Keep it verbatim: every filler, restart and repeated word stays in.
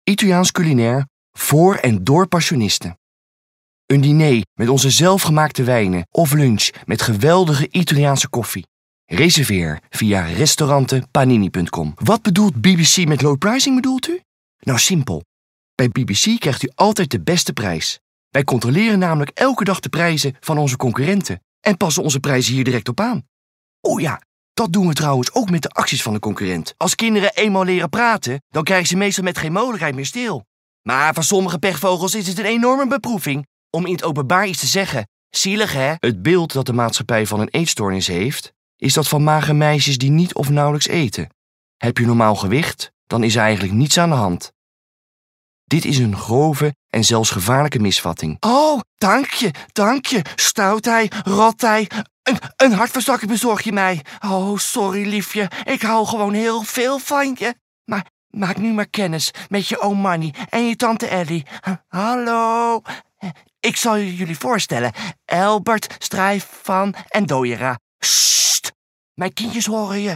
Italiaans culinair voor en door passionisten. Een diner met onze zelfgemaakte wijnen of lunch met geweldige Italiaanse koffie. Reserveer via restaurantenpanini punt com. Wat bedoelt B B C met low pricing, bedoelt u? Nou, simpel. Bij B B C krijgt u altijd de beste prijs. Wij controleren namelijk elke dag de prijzen van onze concurrenten en passen onze prijzen hier direct op aan. Oh ja, dat doen we trouwens ook met de acties van de concurrent. Als kinderen eenmaal leren praten, dan krijgen ze meestal met geen mogelijkheid meer stil. Maar voor sommige pechvogels is het een enorme beproeving om in het openbaar iets te zeggen. Zielig, hè? Het beeld dat de maatschappij van een eetstoornis heeft, is dat van magere meisjes die niet of nauwelijks eten. Heb je normaal gewicht, dan is er eigenlijk niets aan de hand. Dit is een grove en zelfs gevaarlijke misvatting. Oh, dank je, dank je. Stoutij, rotij, een, een hartverzakker bezorg je mij. Oh, sorry liefje, ik hou gewoon heel veel van je. Maar maak nu maar kennis met je oom Manny en je tante Ellie. Hallo. Ik zal jullie voorstellen. Elbert, Strijfan en Dojera. Sst, mijn kindjes horen je.